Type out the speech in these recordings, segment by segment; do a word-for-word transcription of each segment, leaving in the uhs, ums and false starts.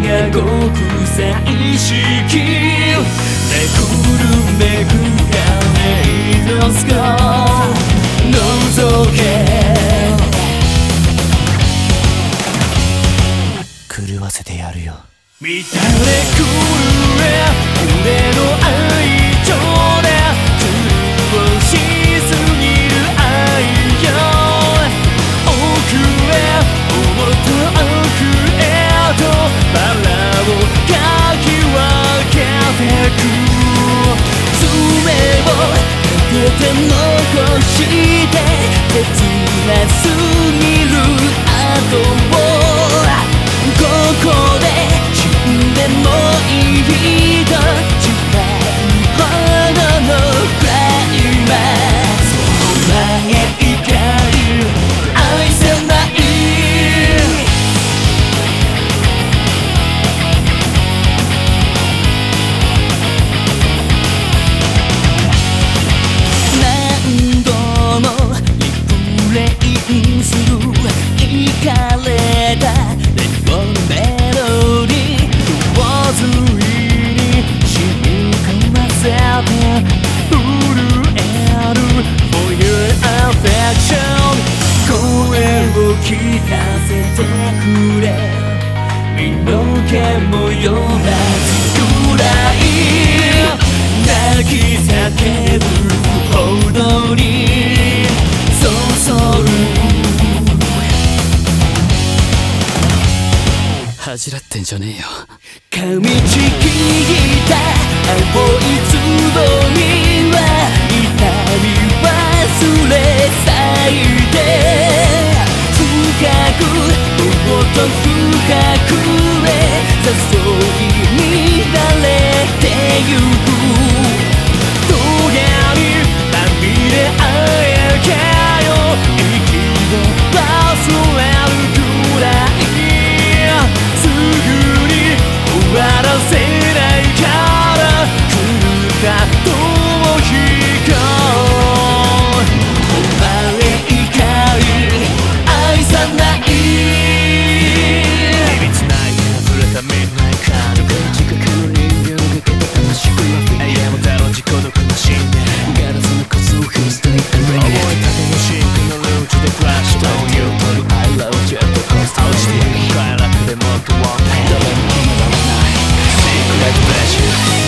が極彩色めくるめくカレイドスコープ覗け狂わせてやるよ乱れ狂え俺の愛情で狂しすぎる愛よ奥へ思った奥へとバラをかき分けてく爪を立てて残して切なすぎる後をここで死んでもいいと誓うほどのクライマックスお前以外愛せない何度もリフレインするイカれたレモンメロディー洪水に染み込ませて震える For your affection 声を聞かせてくれ身の毛もよだつくらい泣き叫ぶほどにそそる恥じらってんじゃねえよ噛みちぎった青いつぼみは痛み忘れ咲いて深くもっと深くへ誘い乱れてゆくどうやにまみれあえけよ息を忘れるくらいすぐに終わらせないから来るかとも引こうお前以外愛さないいびつない溢れた見ない感情近くの人間がけた楽しくは永遠もだろう自己独の信念ガラスのコツを踏み捨ていく覚えたてのシンクのルーツでクラッシュという I love you ジェットコースター落ちていく快楽でもっとも誰も止められない Secret pleasure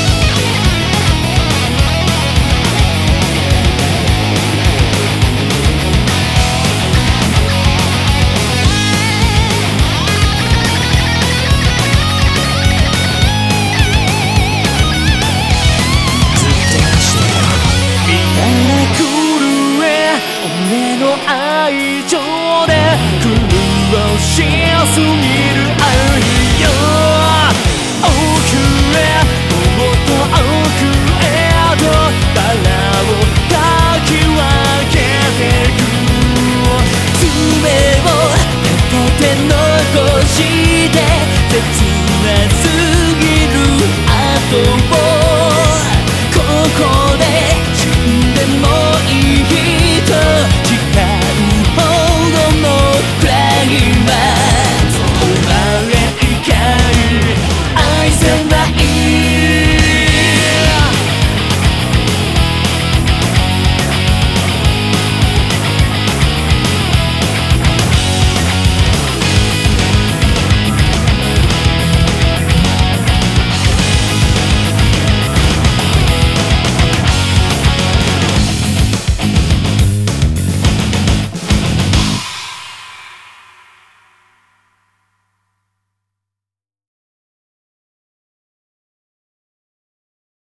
俺の愛情で苦労しすぎる愛